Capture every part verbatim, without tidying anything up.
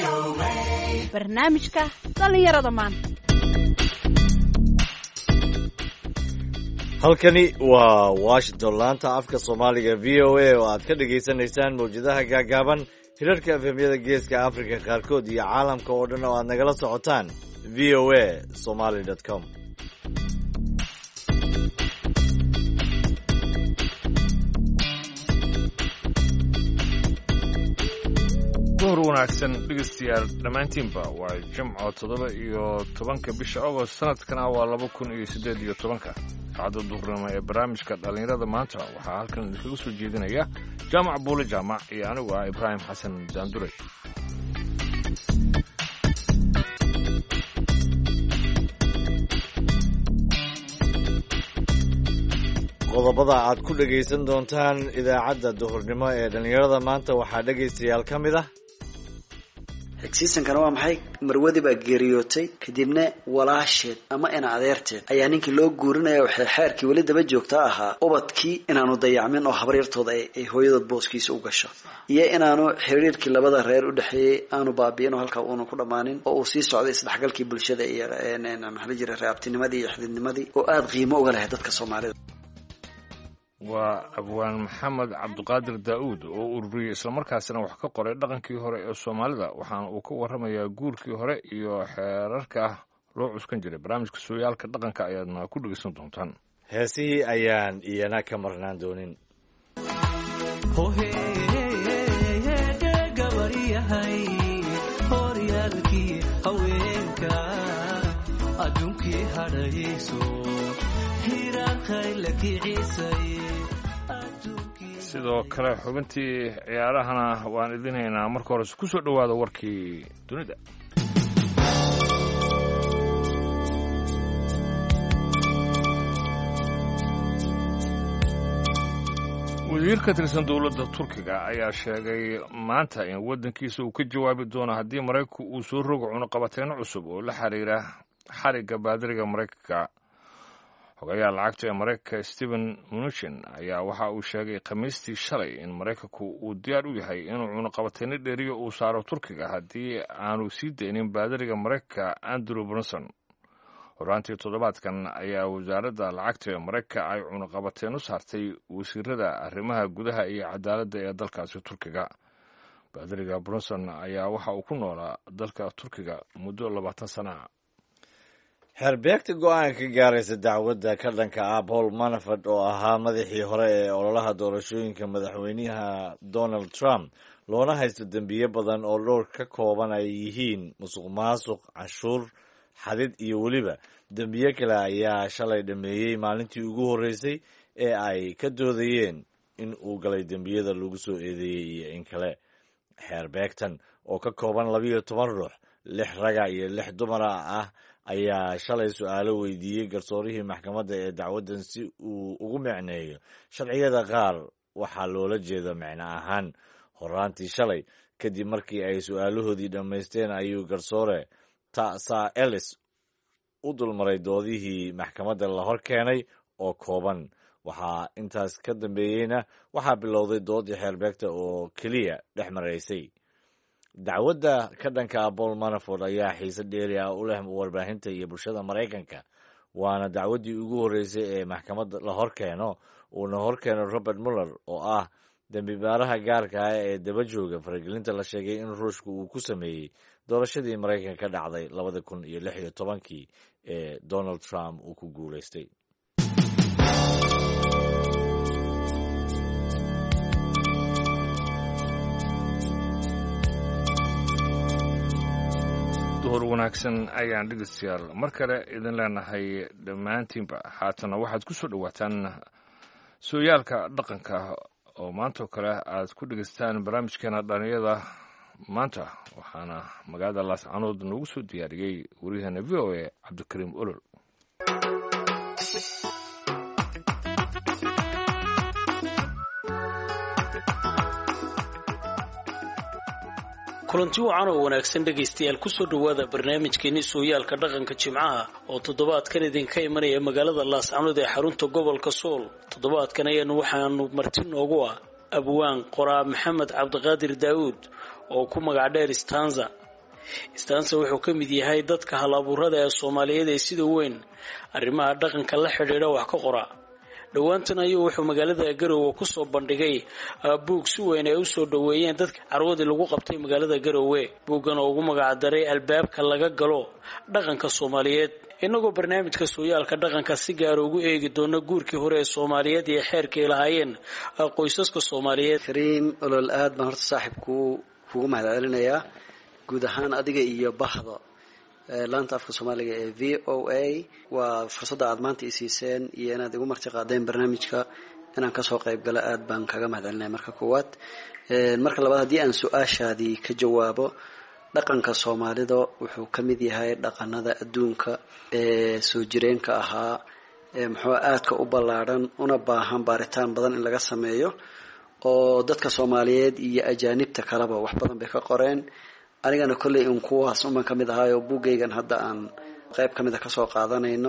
barnaamijka dhalinyarada maanta. halkani waa Washington, laanta afka Soomaaliga V O A oo aad ka dhageysanaysaan mawjadaha gaagaaban hirarka efemyada geeska Afrika qaarkood iyo caalamka oo dhan oo aad nagala socotaan v o a somali dot com. duhur wanaagsan dhegeystayaal dhammaantiinba waa jimco toddoba iyo tobanka bisha August sanadkana waa laba kun iyo siddeed iyo tobanka. saacadda duhurnimo ee barnaamijka dhalinyarada maanta waxaa halkan idinkaga soo jeedinaya jaamac buule jaamac iyo anigu ah Ibraahim Xasan Daandure. qodobada aad ku dhagaysan doontaan idaacadda duhurnimo ee dhalinyarada maanta waxaa dhegaystayaal ka mid ah xigsiisankana waa maxay? marwadi baa geeriyootay kadibna walaasheed ama ina adeerteed ayaa ninkii loo guurinaya waxay xeerkii weli daba joogta ahaa ubadkii inaanu dayacmin oo habaryartooda ay hooyadood booskiisa u gasho iyo inaanu xiriirkii labada reer u dhexeeyey aanu baabi'in oo halkaa uuna ku dhammaanin oo uu sii socday isdhexgalkii bulshada iyo maxaa la jira reabtinimadii iyo xididnimadii oo aada qiimo uga lahay dadka Soomaalida. waa abwaan maxamed cabdiqaadir daa'uud oo ururiyey islamarkaasina wax ka qoray dhaqankii hore ee Soomaalida waxaana uu ka warramayaa guurkii hore iyo xeerarka loo cuskan jiray. barnaamijka sooyaalka dhaqanka ayaadna ku dhegeysan doontaan. heesihii ayaan iyana ka marnaan doonin. sidoo kale xubintii ciyaarahana waan idin haynaa. marka hore ku soo dhowaada warkii dunida. wasiir ka tirsan dowladda Turkiga ayaa sheegay maanta in waddankiisa uu ka jawaabi doono haddii Maraykanku uu soo rogo cunaqabateeno cusub oo la xiriira xarigga baadiriga Maraykanka. xogayaha lacagta ee Maraykanka Steven Mnuchin ayaa waxa uu sheegay Khamiistii shalay in Maraykanku uu diyaar u yahay inuu cunaqabateeno dheeriyo uu saaro Turkiga haddii aanu sii daynin baadiriga Maraykanka Andrew Brunson. horaantii toddobaadkan ayaa wasaaradda lacagta ee Maraykanka ay cunaqabateeno saartay wasiirada arrimaha gudaha iyo cadaaladda ee dalkaasi Turkiga. baadiriga Brunson ayaa waxa uu ku noolaa dalka Turkiga muddo labaatan sano ah. xeerbeegta go-aan ka gaaraysa dacwadda ka dhanka ah Paul Manafort oo ahaa madaxii hore ee ololaha doorashooyinka madaxweynaha Donald Trump loona haysto dembiyo badan oo dhowr ka kooban ay yihiin musuq maasuq, canshuur xadid iyo weliba dembiyo kale ayaa shalay dhameeyey maalintii ugu horreysay ee ay ka doodayeen in uu galay dembiyada lagu soo eedeeyey iyo in kale. xeerbeegtan oo ka kooban labiyo toban ruux, lix raga iyo lix dumara ah ayaa shalay su-aalo weydiiyey garsoorihii maxkamadda ee dacwaddan si uu ugu micneeyo sharciyada qaar waxaa loola jeeda micno ahaan. horaantii shalay kadib markii ay su-aalahoodii dhammaysteen ayuu garsoore Tasa Ellis u dulmaray doodihii maxkamadda la hor keenay oo kooban. waxaa intaas ka dambeeyeyna waxaa bilowday doodii xeerbeegta oo keliya dhex maraysay. dacwadda ka dhanka ah Paul Manafort ayaa xiise dheeri ah u leh warbaahinta iyo bulshada Maraykanka, waana dacwaddii ugu horreysay ee maxkamadda la hor keeno uuna hor keeno Robert Mueller oo ah dembi baaraha gaarka ah ee daba jooga faragelinta la sheegay in Ruushka uu ku sameeyey doorashadii Maraykanka ka dhacday labada kun iyo lix iyo tobankii ee Donald Trump uu ku guulaystay. duhur wanaagsan ayaan dhegeystayaal mar kale idin leenahay dhammaantiinba. haatana waxaad ku soo dhowaataan sooyaalka dhaqanka oo maantoo kale aad ku dhegeystaan barnaamijkeena dhalinyarada maanta. waxaana magaalada laascanood noogu soo diyaariyey waryaheena V O A Cabdikariim Olol. kulanti wacan oo wanaagsan dhegaystayaal kusoo dhowaada barnaamijkeennii sooyaalka dhaqanka jimcaha oo toddobaadkan idinka imanaya magaalada laascanood ee xarunta gobolka sool. toddobaadkan ayaanu waxaanu marti noogu ah abwaan qoraa maxamed cabdiqaadir daa'uud oo ku magac dheer stanza istaanse wuxuu ka mid yahay dadka hal abuurada ee soomaaliyeed ee sida weyn arrimaha dhaqanka la xidhiidha wax ka qora. dhowaantan ayuu wuxuu magaalada Garowe kusoo bandhigay buug si weyn ay usoo dhaweeyeen dadka carwadii lagu qabtay magaalada Garowe. buuggan oo ugu magac daray albaabka laga galo dhaqanka Soomaaliyeed. inagoo barnaamijka sooyaalka dhaqanka si gaar ugu eegi doona guurkii hore ee Soomaaliyeed iyo xeerkii lahaayeen qoysaska Soomaaliyeed. Kareem olol aad baan horta saaxiibku kugu mahadcelinayaa guud ahaan adiga iyo bahda laanta afka Soomaaliga ee V O A. waa fursadda aad maanta i siiseen iyo inaad igu marti qaadeen barnaamijka inaan kasoo qayb galo aad baan kaga mahadcelinayaa marka koowaad. marka labaad haddii aan su-aashaadii ka jawaabo, dhaqanka Soomaalida wuxuu ka mid yahay dhaqanada adduunka ee soo jireenka ahaa ee muxuu aadka u ballaaran una baahan baaritaan badan in laga sameeyo oo dadka Soomaaliyeed iyo ajaanibta kaleba wax badan bay ka qoreen. anigana kolley in kuwaas uman ka mid ahaayo buugaygan hadda aan qayb ka mid ah kasoo qaadanayno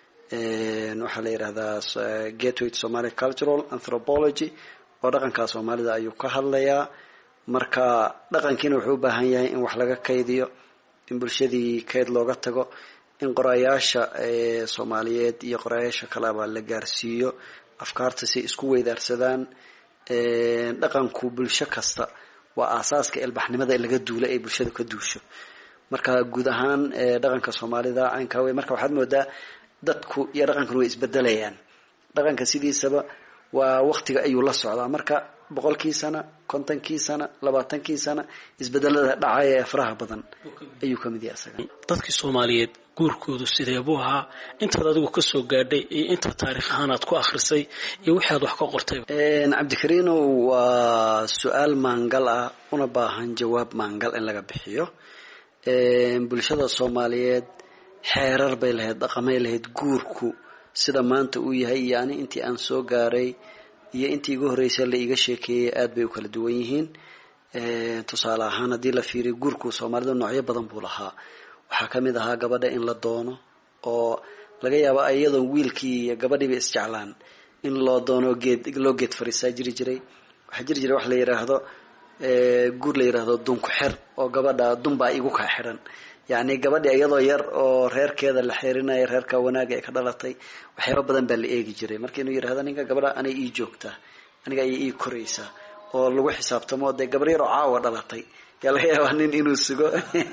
waxaa la yidhaahdaa Gateway to Somali Cultural Anthropology oo dhaqanka Soomaalida ayuu ka hadlayaa. marka dhaqankiina wuxuu u baahan yahay in wax laga kaydiyo, in bulshadii kayd looga tago, in qorayaasha Soomaaliyeed iyo qorayaasha kaleba la gaarsiiyo afkaarta si isku weydaarsadaan. dhaqanku bulsho kasta waa aasaaska ilbaxnimada ee laga duulo ee bulshada ka duusho. marka guud ahaan dhaqanka Soomaalida aynka way marka waxaad moodaa dadku iyo dhaqankan way isbedelayaan. dhaqanka sidiisaba waa waqtiga ayuu la socdaa. marka boqolkii sano, kontonkii sano, labaatankii sano isbedelada dhacay ee faraha badan ayuu ka mid yahay asaga. dadkii Soomaaliyeed guurkoodu sidee buu ahaa intaad adigu ka soo gaadhay iyo inta taariikh ahaan aad ku akhrisay iyo waxaad wax ka qortay? een Cabdikariino waa su'aal maangal ah una baahan jawaab maangal in laga bixiyo. een bulshada Soomaaliyeed xeerar bay lahayd, dhaqamay lahayd guurku sida maanta uu yahay. yani intii aan soo gaaray iyo intii igu horeysay la iga sheekeeyay aad bay u kala duwan yihiin. ee tusaale ahaan haddii la fiiriyo guurku Soomaalida noocyo badan buu lahaa. waxaa ka mid ahaa gabadha in la doono oo laga yaabo iyadoo wiilkii iyo gabadhiiba isjeclaan in loo doono geed loo geed fariisaa jiri jiray. waxaa jiri jiray wax la yiraahdo ee guur la yiraahdo dunku xir oo gabadha dunbaa igu ka xiran. yani gabadhi iyadoo yar oo reerkeeda la xirinayo, reerka wanaag ee ka dhalatay, waxyaabo badan baa la eegi jiray. markii inuu yiraahdo ninka gabadha anay ii joogtaa, aniga ay ii koraysaa oo lagu xisaabtamo de gabar yar oo caawa dhalatay yaa laga yaabaa nin inuu sugo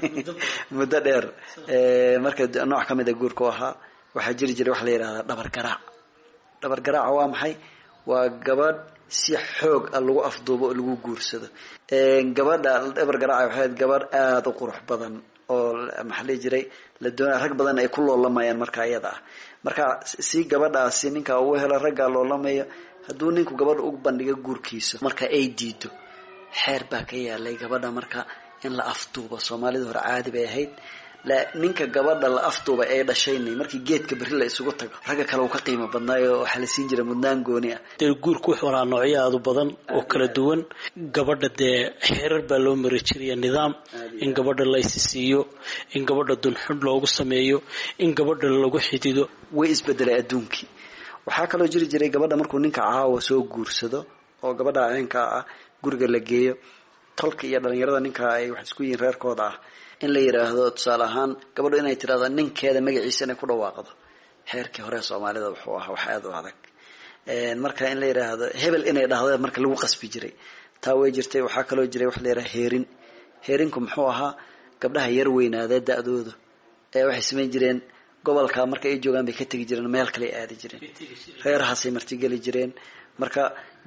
muddo dheer. ee marka nooc ka mid ah guurku ahaa. waxaa jiri jiray wax la yiraahdo dhabar garaac. dhabar garaac waa maxay? waa gabadh si xoog ah lagu afduubo oo lagu guursado. ee gabadha dhabar garaac waxay gabadh aad u qurux badan oo maxay jiray la doonay rag badan ay ku loolamayaan marka iyada ah. marka si gabadhaasi ninka uu helo ragga loolamayo, hadduu ninku gabadh u bandhigo guurkiisa marka ay diido, xeer baa ka yaalay gabadha marka in la afduubo. Soomaalida hore caadi bay ahayd la ninka gabadha la afduuba ay dhashaynay markii geedka bari la isugu tago ragga kale uu ka qiimo badnaayo waxa la siin jiray mudnaan gooni ah. dee guurku wuxuu lahaa noocyo aad u badan oo kala duwan. gabadha dee xeerar baa loo mari jiray nidaam in gabadha la isiisiyo, in gabadha dunxud loogu sameeyo, in gabadha lagu xidido. way isbedelay adduunkii. waxaa kaloo jiri jiray gabadha markuu ninka caawa soo guursado oo gabadha aynka ah guriga la geeyo, tolka iyo dhalinyarada ninka ay wax isku yihiin reerkooda ah in la yiraahdo tusaale ahaan gabadhu inay tiraahdo ninkeeda magaciisa inay ku dhawaaqdo. xeerkii hore Soomaalida wuxuu ahaa wax aad u adag. een marka in la yiraahdo hebel inay dhahdo marka lagu qasbi jiray taa way jirtay. waxaa kaloo jiray wax la yiraahdo heerin. heerinku muxuu ahaa? gabdhaha yar weynaada da'dooda ee waxay sameyn jireen gobolka marka ay joogaan bay ka tagi jireen, meel kale ay aadi jireen, reerahaasay marti gali jireen. marka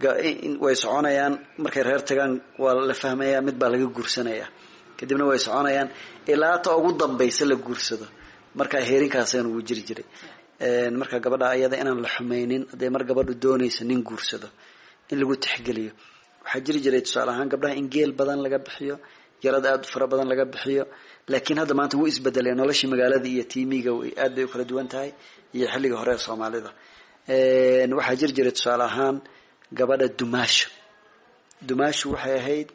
way soconayaan, markay reer tagaan waa la fahmayaa mid baa laga guursanayaa, kadibna way soconayaan ilaa ta ugu dambaysa la guursado. marka heerinkaasaan ugu jiri jiray. een marka gabadha ayada inaan la xumaynin haday mar gabadhu doonayso nin guursado in lagu tixgeliyo. waxaa jiri jiray tusaale ahaan gabdhaha in geel badan laga bixiyo, yarad aad u fara badan laga bixiyo. laakiin hadda maanta wuu isbedelay noloshii magaalada iyo tiimiga aad bay u kala duwan tahay iyo xilliga hore ee Soomaalida. een waxaa jiri jiray tusaale ahaan gabadha dumaasho. dumaasho waxay ahayd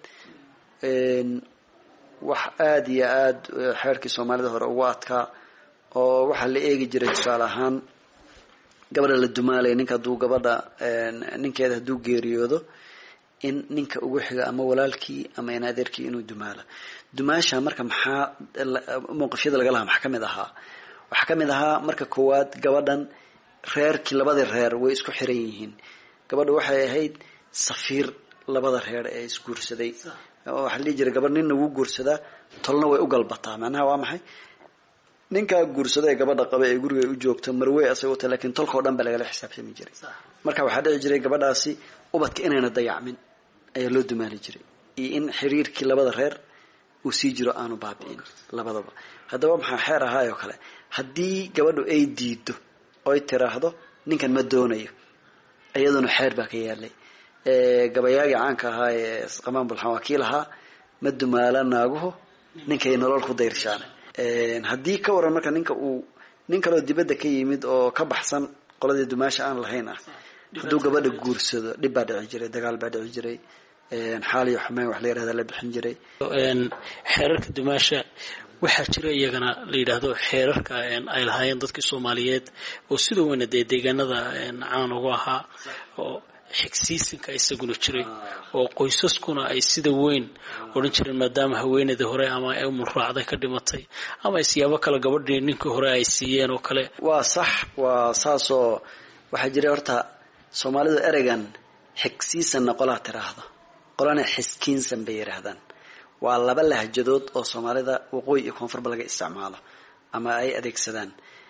een wax aad iyo aad xeerkii Soomaalida hore ugu adkaa oo waxa la eegi jiray tusaale ahaan gabadha la dumaalay ninka duu gabadha ninkeeda haduu geeriyoodo in ninka ugu xiga ama walaalkii ama in adeerkii inuu dumaalo. dumaasha marka maxaa mowqifyada laga lahaa maxaa kamid ahaa waxaa kamid ahaa marka koowaad gabadhan reerkii labada reer way isku xiran yihiin. gabadha waxay ahayd safiir labada reer ee isguursaday. waxa la jiray gabadh ninna wuu guursadaa tolna way u galbataa. macnaha waa maxay ninka guursaday gabadha qaba ee guriga u joogto marwey asagoo ta laakiin tolka oo dhan ba laga xisaabtami jiray. marka waxa dhici jiray gabadhaasi ubadka inayna dayacmin ayaa loo dumaali jiray iyo in xiriirkii labada reer uu sii jiro aanu baabi'in labadaba. haddaba maxaa xeer ahaayoo kale haddii gabadhu ay diido oy tiraahdo ninkan ma doonayo iyaduna xeer baa ka yaalay. gabayaagii caanka ahaa ee qamaan bulxan waa kii lahaa ma dumaala naaguhu ninkay nolol ku dayrshaan. haddii ka waran marka ninka uu nin kaloo dibadda ka yimid oo ka baxsan qoladii dumaasha aan lahayn ah hadduu gabadha guursado dhib baa dhici jiray, dagaal baa dhici jiray, xaal iyo xumeyn wax la yidhahda la bixin jiray. xeerarka dumaasha waxaa jira iyagana la yidhaahdo xeerarka ay lahaayeen dadkii Soomaaliyeed oo sida weyn dee deegaanada caan uga ahaa oo xigsiisinka isaguna jiray oo qoysaskuna ay sida weyn oran jireen maadaama haweeneyda hore ama ay muraacday ka dhimatay ama siyaabo kale gabadhii ninkii hore ay siiyeen oo kale. waa sax waa saasoo waxaa jiray horta Soomaalidu ereygan xigsiisan qolaa tiraahdo qolana xiskiinsan bay yiraahdaan. waa laba lahjadood oo Soomaalida waqooyi iyo koonfurba laga isticmaalo ama ay adeegsadaan.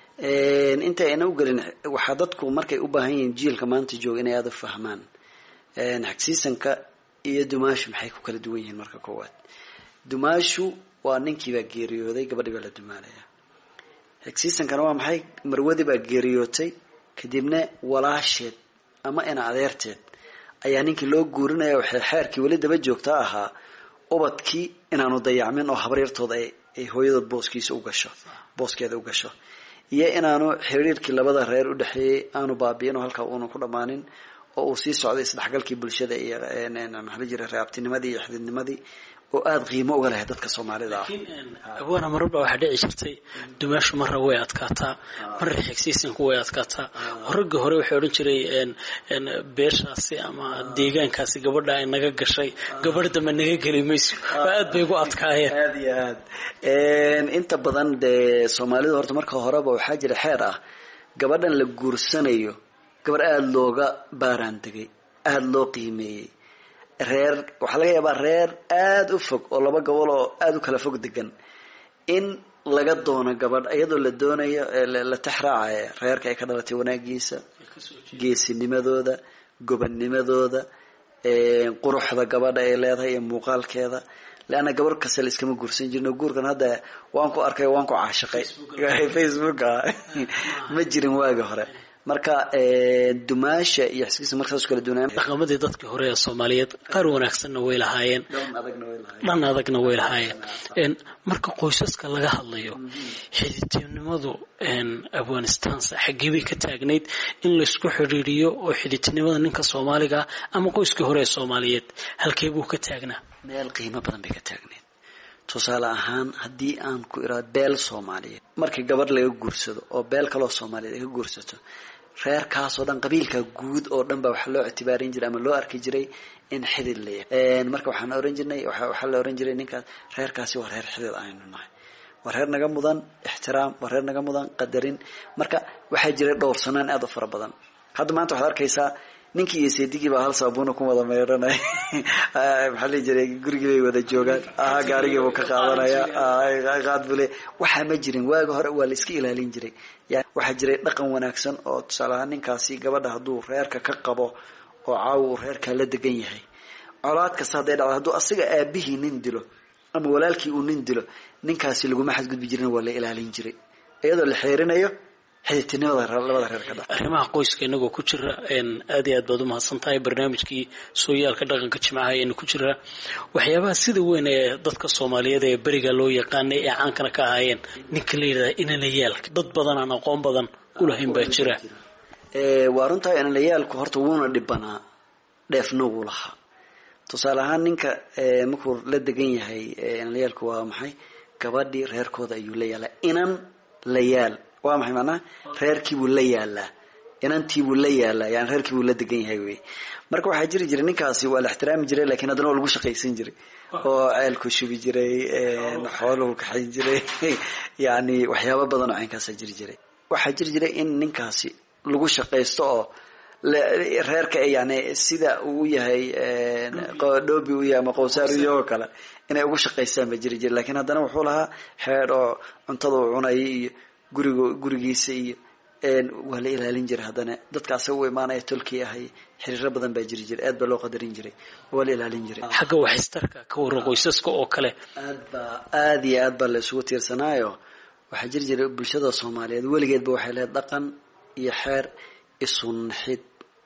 inta ayna u galin waxa dadku markay u baahan yihiin jiilka maanta jooga inay aad u fahmaan xigsiisanka iyo dumaashu maxay ku kala duwan yihiin. marka koowaad dumaashu waa ninkii baa geeriyooday gabadhii baa la dumaalaya. xigsiisankana waa maxay marwadii baa geeriyootay kadibna walaasheed ama ina adeerteed ayaa ninkii loo guurinaya waxay xeerkii weli daba joogta ahaa ubadkii inaanu dayacmin oo habaryartooda ay hooyadood booskiisa u gasho booskeeda u gasho iyo inaanu xiriirkii labada reer u dhaxeeyay aanu baabi'in oo halka uu ku dhamaanin oo uu sii socday isdhaxgalkii bulshada iyo maxaa jira reebtinimadii iyo xididnimadii oo aad qiimo uga leh dadka Soomaalida ah. awana marba waxa dhici jirtay dumaashu marra way adkaataa marra xigsiisanku way adkaataa. ragga hore waxa oran jiray een beeshaasi ama deegaankaasi gabadha ay naga gashay gabadha ma naga gali mayso aad bay ugu adkaayeen. aad iyo aad een inta badan de Soomaalidu horta marka horeba waxa jira xeer ah gabadhan la guursanayo gabar aad looga baaraan tagay aad loo qiimeeyay. reer waxa laga yaabaa reer aad u fog oo laba gobol oo aad u kala fog degan in laga doono gabadh iyadoo la doonayo la taxraacayo reerka ay ka dhalatay wanaagiisa, geesinimadooda, gobanimadooda, quruxda gabadha ay leedahay iyo muuqaalkeeda. laana gabar kasta iskama guursan jirno guurkan hadda waan ku arkay waan ku caashiqay Facebook ma jirin waagi hore. marka dumaasha iyo xigsiisan markaas kala duwanaan dhaqamadii dadkii hore ee Soomaaliyeed qaar wanaagsan way lahaayeen dhan adagna way lahaayeen. marka qoysaska laga hadlayo xididnimadu Afghanistan xageebay ka taagneyd in la isku xiriiriyo oo xididnimada ninka Soomaaliga ama qoyskii hore ee Soomaaliyeed halkee buu ka taagnaa? meel qiimo badan bay ka taagneyd. tusaale ahaan haddii aan ku iraad beel Soomaaliyeed markii gabadh laga guursado oo beel kale oo Soomaaliyeed ay guursato reerkaas oo dhan qabiilka guud oo dhan baa waxa loo ictibaarin jiray ama loo arki jiray in xidid leeyahay. marka waxaan oran jirnay waxa la oran jiray ninka reerkaasi waa reer xidid aynu nahay, waa reer naga mudan ixtiraam, waa reer naga mudan qadarin. marka waxaa jiray dhowr sanaan aad u fara badan. hadda maanta waxaad arkaysaa ninkii iyo seedigii baa hal saabuuna ku wada meeranay maxaa la jiray gurigii bay wada joogaan ah gaarigii buu ka qaadanaya ah qaad bule waxa ma jirin. waaga hore waa la iska ilaalin jiray. yaa waxa jiray dhaqan wanaagsan oo tusaalaha ninkaasi gabadha hadduu reerka ka qabo oo caaw reerka la degan yahay colaad kasta haday dhacdo hadduu asiga aabihii nin dilo ama walaalkii uu nin dilo ninkaasi laguma xadgudbi jirin waa la ilaalin jiray iyadoo la xeerinayo xididnimada labada reer ka dhaxay. arrimaha qoyska inagoo ku jira een aad iyo aad baad u mahadsantahay. barnaamijkii sooyaalka dhaqanka jimcaha ee ku jira waxyaabaha sida weyn ee dadka Soomaaliyeed ee bariga loo yaqaan ee caankana ka ahaayeen ninka la yiraahdo inanayaalka dad badan aan aqoon badan u lahayn baa jira. ee waa runtaa inanayaalku horta wuuna dhibanaa dheefna uu lahaa. tusaale ahaan ninka markuu la degan yahay inanayaalku waa maxay gabadhii reerkooda ayuu la yaalaa inan la yaal waa maxay macnaha reerkii buu la yaalaa inantii buu la yaalaa yani reerkii buu la degan yahay wey marka waxaa jiri jiray ninkaasi waa la ixtiraami jiray laakiin haddana waa lagu shaqaysan jiray oo ceelku shubi jiray xooluhu kaxayn jiray yani waxyaaba badan oo caynkaasaa jiri jiray waxaa jiri jiray in ninkaasi lagu shaqaysto oo reerka yani sida uu yahay dhoobi u yahay ama qowsaar iyagoo kale inay ugu shaqaystaan ba jiri jiray lakiin haddana wuxuu lahaa xeer oo cuntada uu cunayay iyo guriga gurigiisa iyo waa la ilaalin jiray haddana dadka asaga u imaanaya tolkii ahay xiriiro badan baa jiri jiray aad baa loo qadarin jiray waa la ilaalin jiray xagga waxistarka ka waran qoysaska oo kale aad baa aad iyo aad baa la isugu tiirsanaayo waxaa jiri jiray bulshada soomaaliyeed weligeedba waxay lehed dhaqan iyo xeer isunxid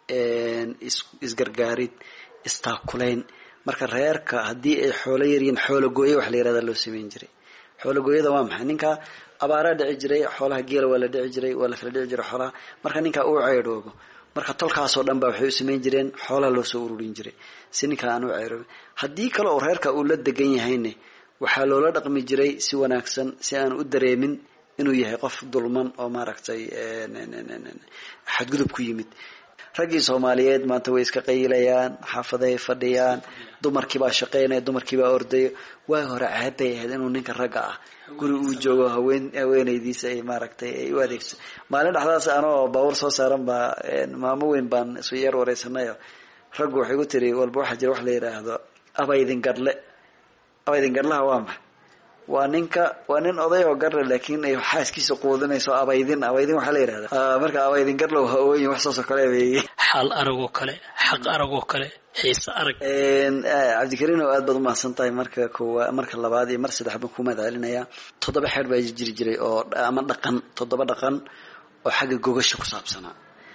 isgargaarid istaakulayn marka reerka haddii ay xoolo yaryiin xoolo gooye wax la yirahda loo sameyn jiray xoolo gooyada waa maxay ninka abaaraa dhici jiray xoolaha geela waa la dhici jiray waa la kala dhici jiray xoolaha marka ninka uu ceydhoobo marka tolkaasoo dhan baa waxay u samayn jireen xoolaha loo soo ururin jiray si ninka aan u ceydhoobin haddii kale oo reerka uu la degan yahayne waxaa loola dhaqmi jiray si wanaagsan si aan u dareemin inuu yahay qof dulman oo maaragtay xadgudub ku yimid raggii Soomaaliyeed maanta way iska qaylayaan xaafaday fadhiyaan dumarkii baa shaqeynay dumarkii baa orday way hore caabay ahayd inuu ninka ragga ah guri uu joogo haween haweenaydiisa ay maaragtay ay u adeegso maalin dhaxdaas anoo baawar soo saaran baa maamo weyn baan soo yar wareysanayo raggu waxay ku tiri walba waxa jira wax la yiraahdo abaydin gadle abaydin gadlaha waa maxay waa ninka waa nin oday oo garle laakiin ay xaaskiisa quudinayso abaydin abaydin waxa la yiraahdaa marka abaydin garle waa hooyin wax soo kale weeyay xal arago kale xaq arago kale xiisa arag een Cabdikariin oo aad baad u mahadsantahay marka koowa marka labaad iyo mar saddex baan ku madaalinaya toddoba xeer baa jiri jiray oo ama dhaqan toddoba dhaqan oo xagga gogasho ku saabsanaa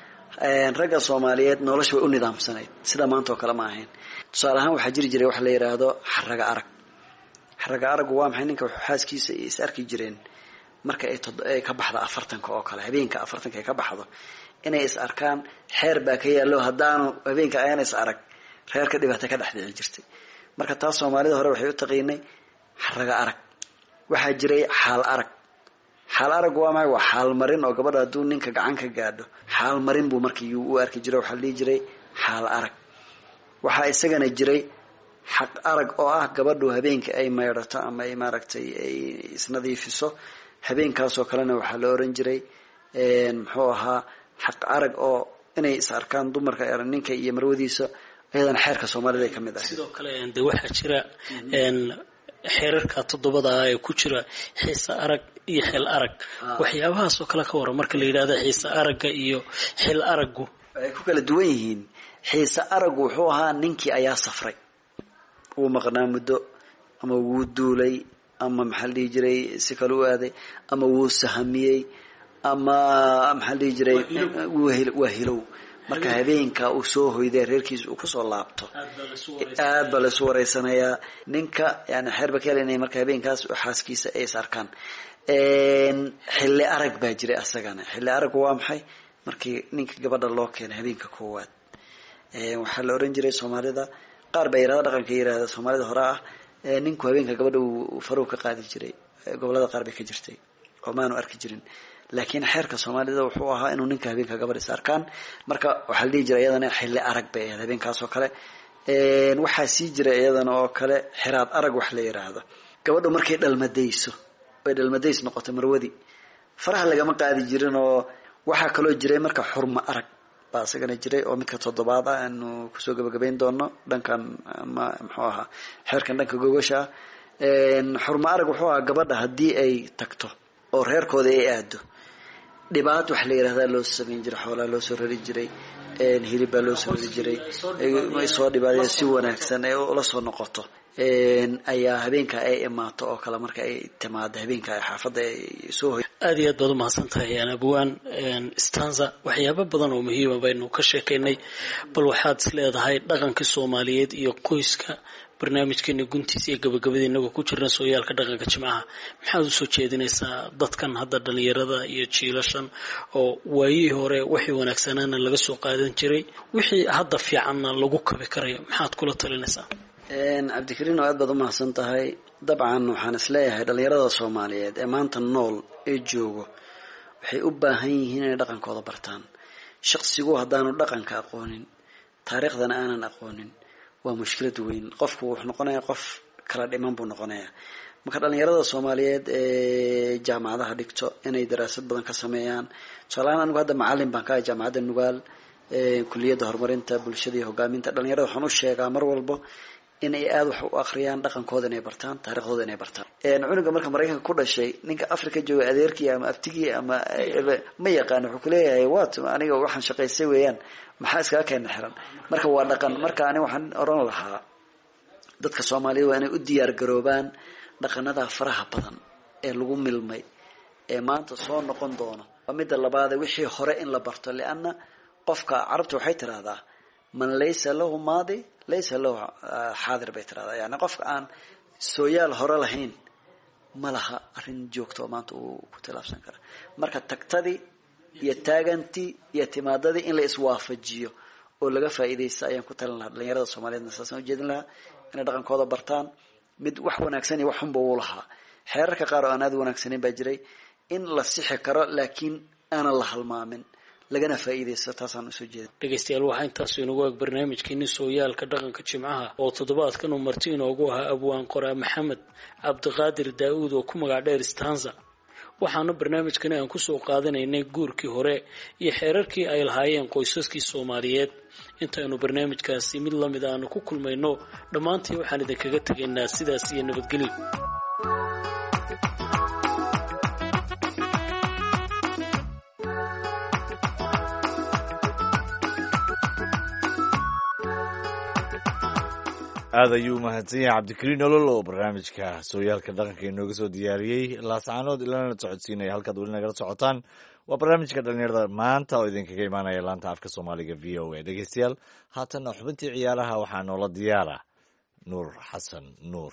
een ragga Soomaaliyeed nolosha way u nidaamsanayd sida maanta oo kale ma ahayn tusaale ahaan waxa jiri jiray wax la yiraahdo xaraga arag xaraga arag waa maxay ninka xaaskiisa is arki jireen marka ay ka baxdo afartanka oo kale habeenka afartanka ay ka baxdo inay is arkaan xeer baa ka yaalo hadaan habeenka ayaan is arag reerka dhibaato ka dhaxdhici jirtay marka taas Soomaalida hore waxay u taqiinay xaraga arag waxa jiray xaal arag xaal arag waa maxay waa xaal marin oo gabadha haduu ninka gacan ka gaadho xaal marin buu markii uu arki jiray waxa la jiray xaal arag waxa isagana jiray xaq arag oo ah gabadhu habeenka ay meerato ama ay maaragtay ay isnadiifiso habeenkaas oo kalena waxa la oran jiray een muxuu ahaa xaq arag oo inay is arkaan dumarka ee ninka iyo marwadiisa ayadana xeerka Soomaalida ay kamid ah sidoo kale ee waxa jira een xeerarka toddobada ay ku jira xiisa arag iyo xil arag waxyaabahaas oo kala ka waran marka la yiraahdo xiisa aragga iyo xil araggu ay ku kala duwan yihiin xiisa araggu wuxuu ahaa ninkii ayaa safray uu maqnaa muddo ama wuu duulay ama maxal dhigi jiray si kale u aaday ama wuu sahamiyay ama maxal dhigi jiray waa hilow marka habeenka uu soo hoyday reerkiisa uu ku soo laabto aad baa la soo wareysanayaa ninka yani xeer bakeel inay marka habeenkaas xaaskiisa ay sarkaan een xilli arag baa jiray asagana xilli arag waa maxay markii ninka gabadha loo keenay habeenka koowaad ee waxa la oran jiray Soomaalida qaar bay yiraahdo dhaqanka yiraahdo Soomaalida hore ah ninku habeenka gabadha uu faruq ka qaadi jiray gobolada qaar bay ka jirtay oo maanu arki jirin laakiin xeerka Soomaalida wuxuu ahaa inuu ninka habeenka gabadha sarkaan marka waxa la diiray iyadana xilli arag bay habeenkaas oo kale een waxa sii jiray iyadana oo kale xiraad arag wax la yiraahdo gabadhu markay dhalmadayso way dhalmadays noqoto marwadi faraha laga ma qaadi jirin oo waxa kale oo jiray marka xurma arag baa asagana jiray oo midka toddobaad ah aanu ku soo gabagabeyn doono dhankan ma muxuu ahaa xeerkan dhanka gogasha een xurma arag wuxuu ahaa gabadha hadii ay tagto oo reerkooda ay aado dhibaato wax la yiraahdo loo sameyn jiray xoolaha loo soo rari jiray een hilib loo soo rari jiray ay soo dhibaaday si wanaagsan ay ula soo noqoto een ayaa habeenka ay imaato oo kala marka ay timaado habeenka ay xaafada ay soo aad iyo aad baad u mahadsantahay ana buwan een stanza waxyaabo badan oo muhiim ah baynu ka sheekeynay bal waxaad isleedahay dhaqanka Soomaaliyeed iyo qoyska barnaamijkeena guntiisa iyo gabagabadii inagu ku jirna sooyaalka dhaqanka Jimcaha maxaad u soo jeedinaysaa dadkan hadda dhalinyarada iyo jiilashan oo waayii hore wixii wanaagsanana laga soo qaadan jiray wixii hadda fiicanna lagu kabi karayo maxaad kula talinaysaa een Cabdikariin oo aad baad u mahadsantahay dabcan waxaan isleeyahay dhalinyarada Soomaaliyeed ee maanta nool ee joogo waxay u baahan yihiin inay dhaqankooda bartaan shaqsigu haddaanu dhaqanka aqoonin taariikhdana aanan aqoonin waa mushkilad weyn qofku wuxuu noqonayaa qof kala dhiman buu noqonayaa marka dhalinyarada Soomaaliyeed ee jaamacadaha dhigto inay daraasad badan ka sameeyaan tusaalahaan anigu hadda macallin baan ka ahay jaamacadda Nugaal ee kulliyadda horumarinta bulshada iyo hogaaminta dhalinyarada waxaan u sheegaa mar walba in ay aad wax u akhriyaan dhaqankooda inay bartaan taariikhdooda inay bartaan een cunuga marka Mareykanka ku dhashay ninka Afrika jooga adeerkii ama abtigii ama ma yaqaan wuxuu ku leeyahay waat aniga waxaan shaqaysay weeyaan maxaa iska keen xiran marka waa dhaqan marka aniga waxaan oran lahaa dadka Soomaaliyeed waa inay u diyaar garoobaan dhaqanada faraha badan ee lagu milmay ee maanta soo noqon doono waa mid labaad wixii hore in la barto leena qofka carabtu waxay tiraahdaa man laysa lahu maadi laysa lahu haadir bay tiraahdaa yani qofka aan sooyaal hore lahayn malaha arin joogto maanta uu ku talaabsan kara marka tagtadii iyo taagantii iyo timaadadii in la iswaafajiyo oo laga faa'iideysto ayaan ku talin lahaa dhalinyarada Soomaaliyeed nasaasan u jeedin lahaa inay dhaqankooda bartaan mid wax wanaagsan iyo wax xun buu lahaa xeerarka qaar oo aan aad wanaagsaneyn baa jiray in la sixi karo laakiin aan la halmaamin lagana faa'iideysto taasaan u soo jeedin dhageystayaal waxaa intaas inagu ag barnaamijkeeni sooyaalka dhaqanka jimcaha oo toddobaadkan uu marti inoogu ahaa abwaan qoraa maxamed cabdiqaadir daa'uud oo ku magac dheer Stanza waxaana barnaamijkani aan kusoo qaadanaynay guurkii hore iyo xeerarkii ay lahaayeen qoysaskii Soomaaliyeed intaanu barnaamijkaasi mid lamid aanu ku kulmayno dhammaantii waxaan idinkaga tegaynaa sidaas iyo nabadgelyo aad ayuu mahadsan yahay cabdikariin olol oo barnaamijka sooyaalka dhaqanka inooga soo diyaariyey laascaanood ilana socodsiinaya halkaad weli nagala socotaan waa barnaamijka dhalinyarada maanta oo idinkaga imaanaya laanta afka soomaaliga v o a dhegeystayaal haatanna xubintii ciyaaraha waxaa noola diyaara nuur xasan nuur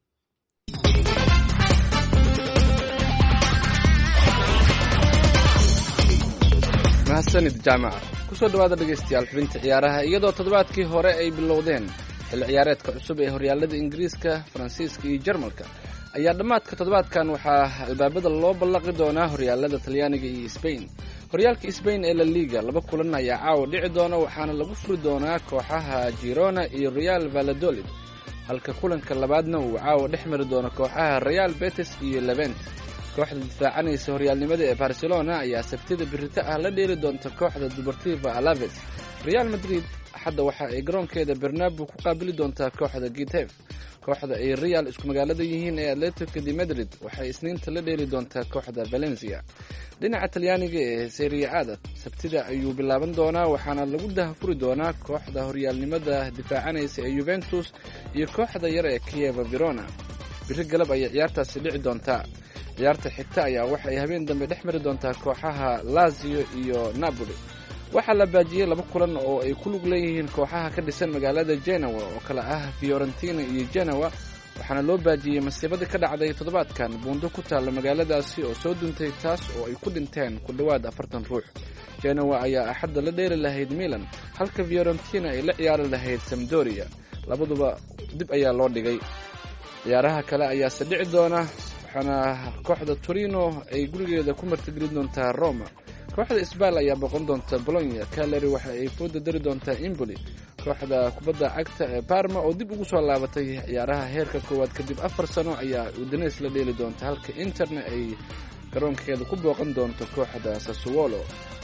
mahadsanid jaamaca kusoo dhawaada dhegeystayaal xubinta ciyaaraha iyadoo toddobaadkii hore ay bilowdeen xilli ciyaareedka cusub ee horyaalada ingiriiska faransiiska iyo jarmalka ayaa dhammaadka toddobaadkan waxaa albaabada loo ballaqi doonaa horyaalada talyaaniga iyo sbain horyaalka sbain ee la liga laba kulan ayaa caawa dhici doona waxaana lagu furi doonaa kooxaha girona iyo real valladolid halka kulanka labaadna uu caawa dhex mari doono kooxaha real betis iyo levent kooxda difaacanaysa horyaalnimada ee barcelona ayaa sabtida birita ah la dheeli doonta kooxda deportiva alaves real madrid hadda waxa ay garoonkeeda Bernabeu ku qaabili doontaa kooxda Getafe kooxda ay Real isku magaalada yihiin ee Atletico de Madrid waxay isniinta la dheeli doontaa kooxda Valencia dhinaca Talyaaniga ee Serie A sabtida ayuu bilaaban doonaa waxaana lagu dahfuri doonaa kooxda horyaalnimada difaacanaysa ee Juventus iyo kooxda yar ee Chievo Verona biri galab ay ciyaartaasi dhici doontaa ciyaarta xigta ayaa waxay habeen dambe dhex mari doontaa kooxaha Lazio iyo Napoli waxaa la baajiyey laba kulan oo ay ku lug leeyihiin kooxaha ka dhisan magaalada Genoa oo kala ah Fiorentina iyo Genoa waxaana loo baajiyey masiibadii ka dhacday toddobaadkan buundo ku taalla magaaladaasi oo soo duntay taas oo ay ku dhinteen ku dhowaad afartan ruux Genoa ayaa axadda la dheeri lahayd Milan halka Fiorentina ay la ciyaari lahayd Sampdoria labaduba dib ayaa loo dhigay ciyaaraha kale ayaa sadhici doona waxaana kooxda Torino ay gurigeeda ku martigelin doontaa Roma kooxda Isbal ayaa boqon doonta Bologna Cagliari waxa ay fooda dari doontaa Empoli kooxda kubadda cagta ee Parma oo dib ugu soo laabatay ciyaaraha heerka koowaad kadib afar sano ayaa Udinese la dheeli doonta halka Interna ay garoonkeeda ku booqan doonto kooxda Sassuolo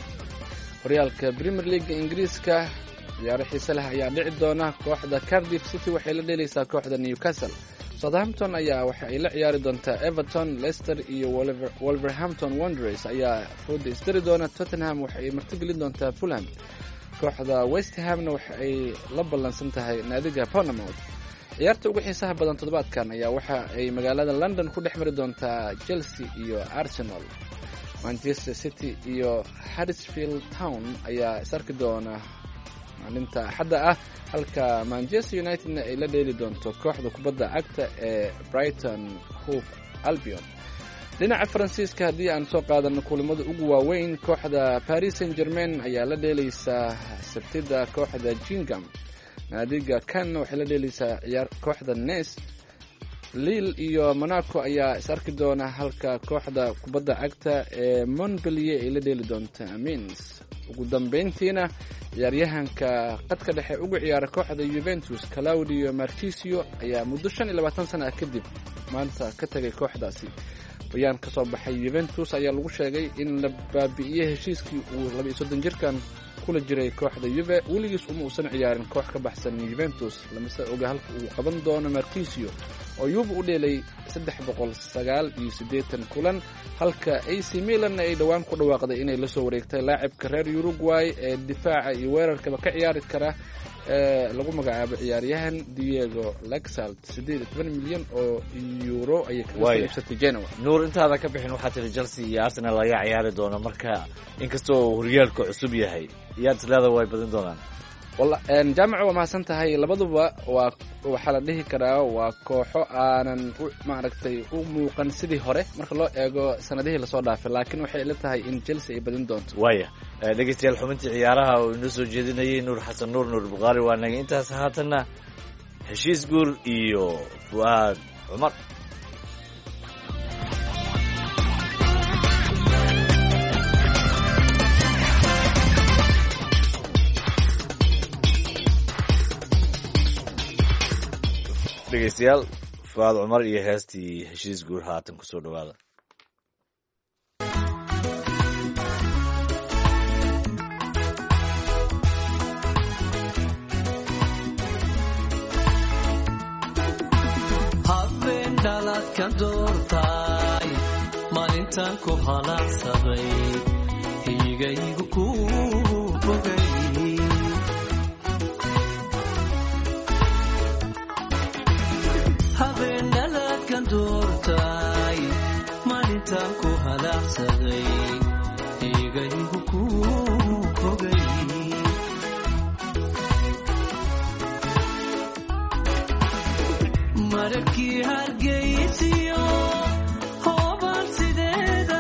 horyaalka Premier League Ingiriiska ciyaaro xiiso leh ayaa dhici doona kooxda Cardiff City waxay la dheelaysaa kooxda Newcastle Southampton ayaa waxa ay la ciyaari doontaa Everton Leicester iyo Wolverhampton Wanderers ayaa fooda isdari doona Tottenham waxa ay martigelin doontaa Fulham kooxda West Hamna waxa ay la ballansan tahay naadiga Bournemouth ciyaarta ugu xiisaha badan toddobaadkan ayaa waxa ay magaalada London ku dhex mari doontaa Chelsea iyo Arsenal Manchester City iyo Huddersfield Town ayaa is arki doona maalinta axadda ah halka Manchester United ay la dheeli doonto kooxda kubadda cagta ee Brighton Hove Albion dhinaca Faransiiska haddii aan soo qaadano kulamada ugu waaweyn kooxda Paris Saint-Germain ayaa la dheelaysaa sabtida kooxda Gingham naadiga Cannes waxay la dheelaysaa ciyaar kooxda Nice Lille iyo Monaco ayaa is arki doona halka kooxda kubadda cagta ee Montpellier ay la dheeli doonto Amiens ugu dambeyntiina ciyaaryahanka qadka dhexe ugu ciyaara kooxda Juventus Claudio Marchisio ayaa muddo shan iyo labaatan sano ah kadib maanta ka tagay kooxdaasi. bayaan ka soo baxay Juventus ayaa lagu sheegay in la baabi'iyay heshiiskii uu laba iyo soddon jirkan kula jiray kooxda Juve. weligiis uma uusan ciyaarin koox ka baxsan Juventus, lamase oga halka uu qaban doono Marchisio oo Juve u dheelay saddex boqol sagaal iyo siddeetan kulan, halka A C Milan ay dhawaan ku dhawaaqday inay la soo wareegtay laacibka reer Uruguay ee difaaca iyo weerarkaba ka ciyaari kara ee lagu magacaabo ciyaaryahan Diego Laxalt. siddeed iyo toban milyan oo euro ayay kaga soo iibsatay Genoa. nuur intaada ka bixin waxaa tiri Chelsea iyo Arsenal laga ciyaari doono, marka inkastoo horyaalka cusub yahay yaad isleeda way badin doonaan. walla een jaamacu waa mahadsan tahay. labaduba waa waxaa la dhihi karaa waa kooxo aanan maaragtay u muuqan sidii hore marka loo eego sanadihii lasoo dhaafay, laakiin waxay ila tahay in Chelsea ay badin doonto. waaya dhegeystayaal, xubintii ciyaaraha oo inoo soo jeedinayay nuur xasan nuur nuur buqaari waa naga intaas. haatanna heshiis guur iyo Fuaad Cumar. dhegeystayaal, Fuaad Cumar iyo heestii heshiis guur haatan ku soo dhawaada. habeen dhaladkan doortay maalintan ku halacsaday higaygu ku fogay habeenaladkan doortay maalintan ku halacsaday higaygu ku fogay markii hargeysiyo hooban sideeda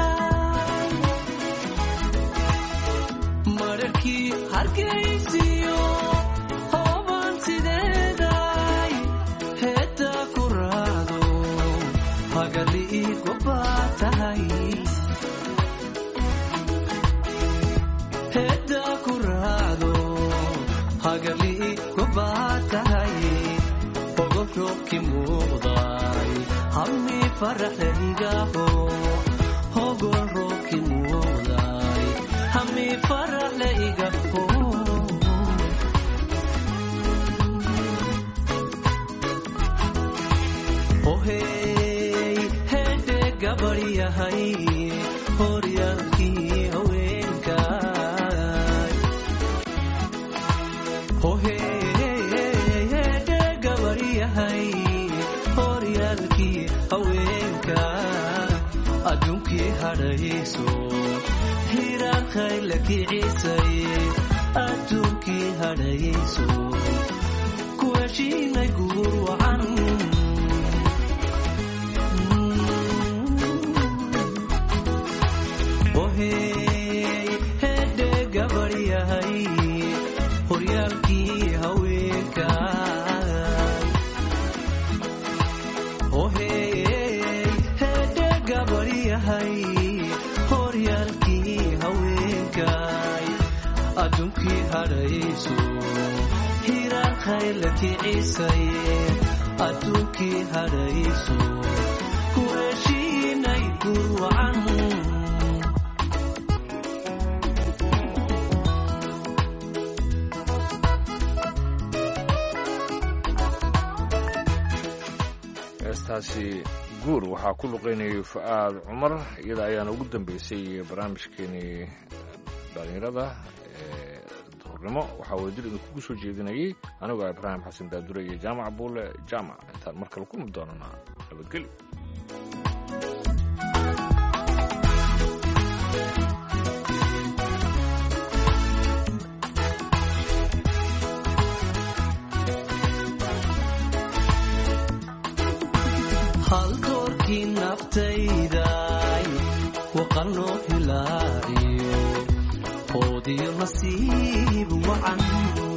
markii hargeysiyo hooban sideeda heeda ku raado hagali gobaatahay heeda ku raado hagali gobaatahay ogorroobki muuqday hammi faraxlaygaho ogorroobki muuqday hammi faraxlaygaho ohey hede gabaryahay horyaalkii haweenkay ohey horyaalkii haweenka adduunkii hadhayso hiraaqay la kicisay adduunkii hadhayso ku heshiinay guur wacan ohey hedhe gabaryahay horyaalkii haweenka horyaalkii haweenkay adduunkii hadhayso hiraaqay la kicisay adduunkii hadhayso ku heshiinay guur wacan heestaasi guur waxaa ku luqeynayay Fuaad Cumar. iyada ayaana ugu dambeysay barnaamijkeenii dhalinyarada ee duhurnimo. waxaa wada dil idinkugu soo jeedinayay anigoo Ibraahim xasan daadure iyo jaamac buule jaamac. intaan mar kale kulmi doonana nabadgelyo. haldoorkii naftayday waqanoo hilaaciyo hoodiyo nasiib wacan